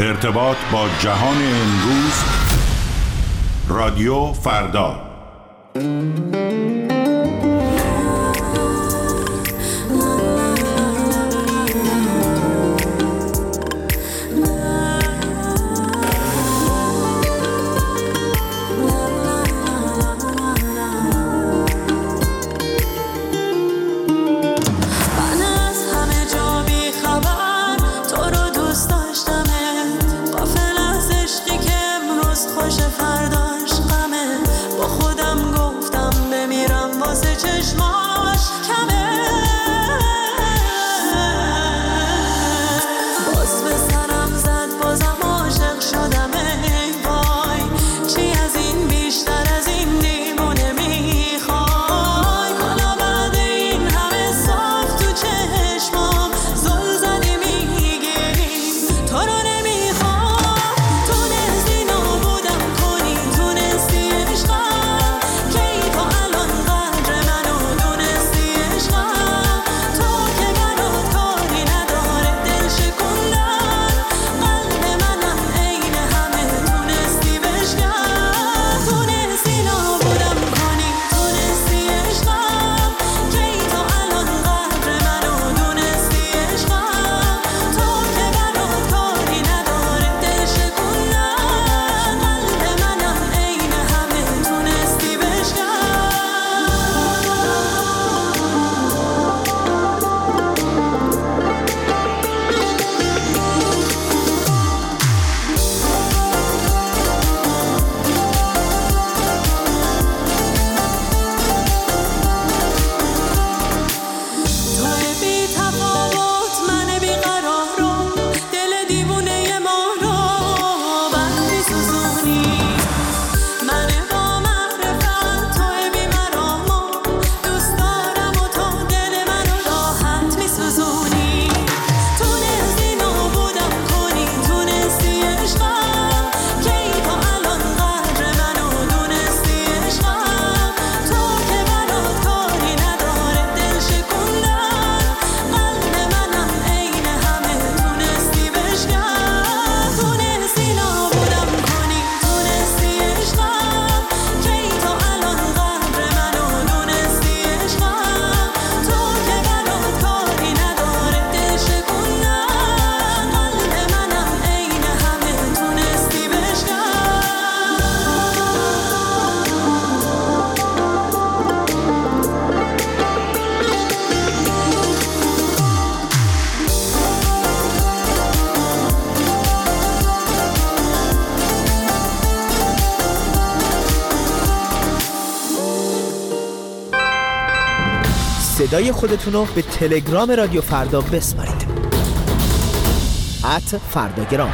ارتباط با جهان امروز، رادیو فردا. صدای خودتون رو به تلگرام رادیو فردا بسپارید. @فرداگرام.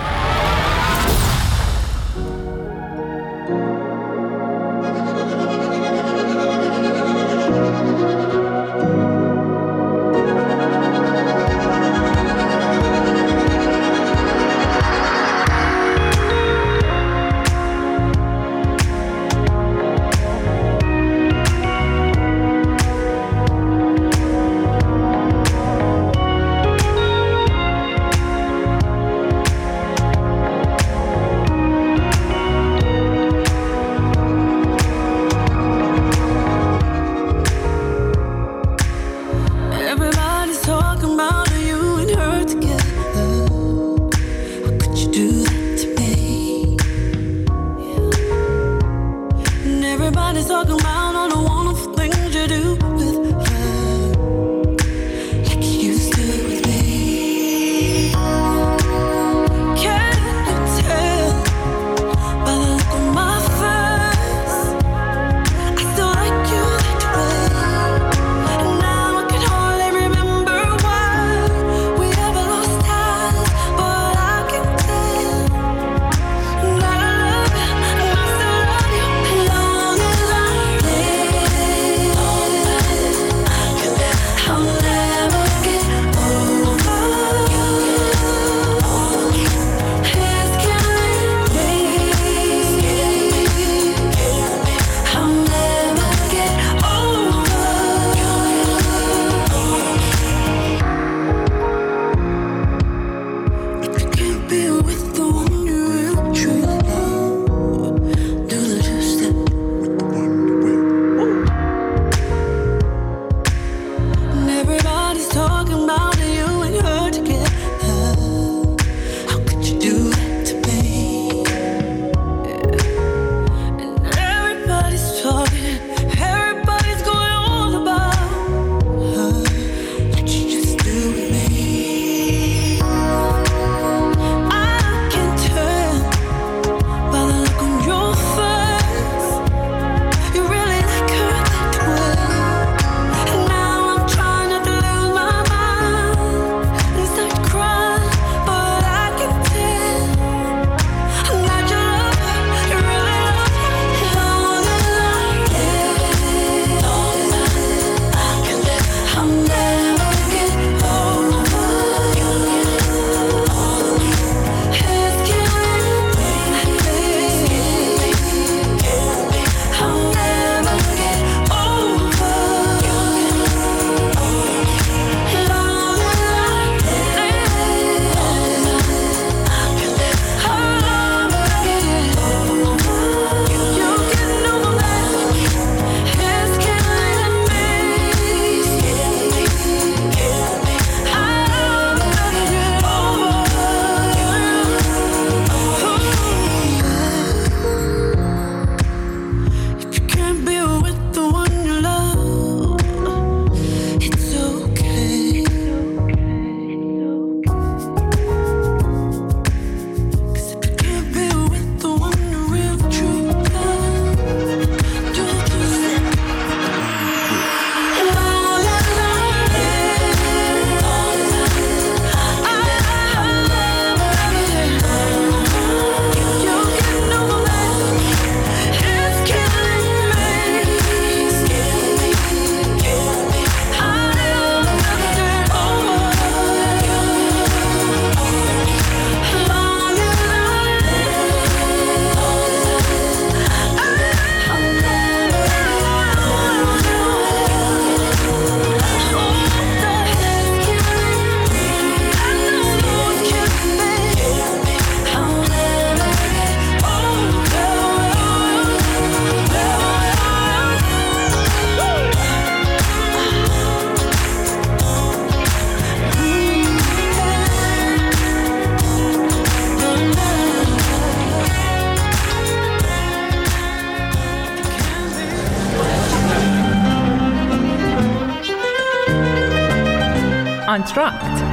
آنتراکت.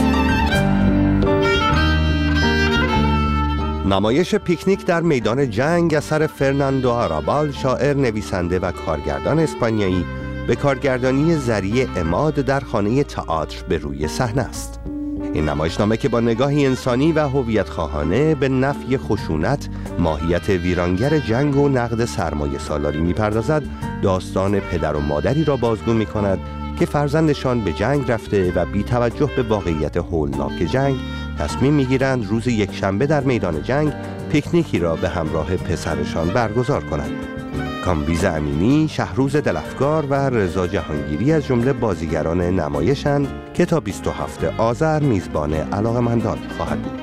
نمایش پیکنیک در میدان جنگ اثر فرناندو آرابال، شاعر، نویسنده و کارگردان اسپانیایی، به کارگردانی ذریع عماد در خانه تئاتر به روی صحنه است. این نمایشنامه که با نگاهی انسانی و هویت خواهانه به نفی خشونت، ماهیت ویرانگر جنگ و نقد سرمایه سالاری می‌پردازد، داستان پدر و مادری را بازگو می‌کند که فرزندشان به جنگ رفته و بی توجه به واقعیت هولناک جنگ تصمیم می‌گیرند روز یکشنبه در میدان جنگ پیکنیکی را به همراه پسرشان برگزار کنند. کامبیز امینی، شهروز دلفگار و رضا جهانگیری از جمله بازیگران نمایشند که تا 27 آذر میزبان علاقه‌مندان خواهد بود.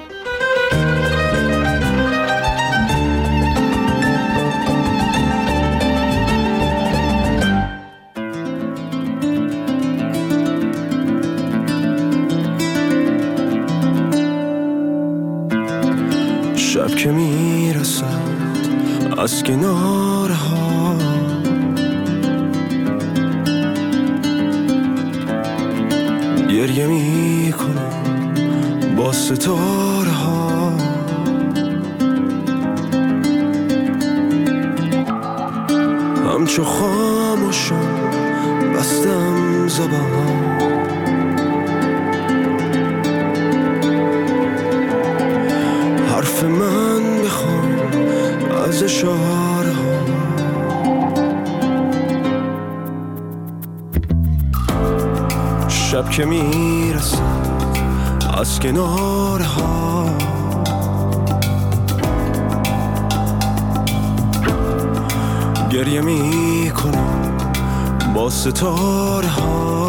شب که میرسد از کناره ها، گریه میکنم با ستاره ها، همچو خاموشم بستم زبان، حرف من بخوام از اشاره ها. شب که میرسد از کناره ها، گریه میکنم با ستاره ها،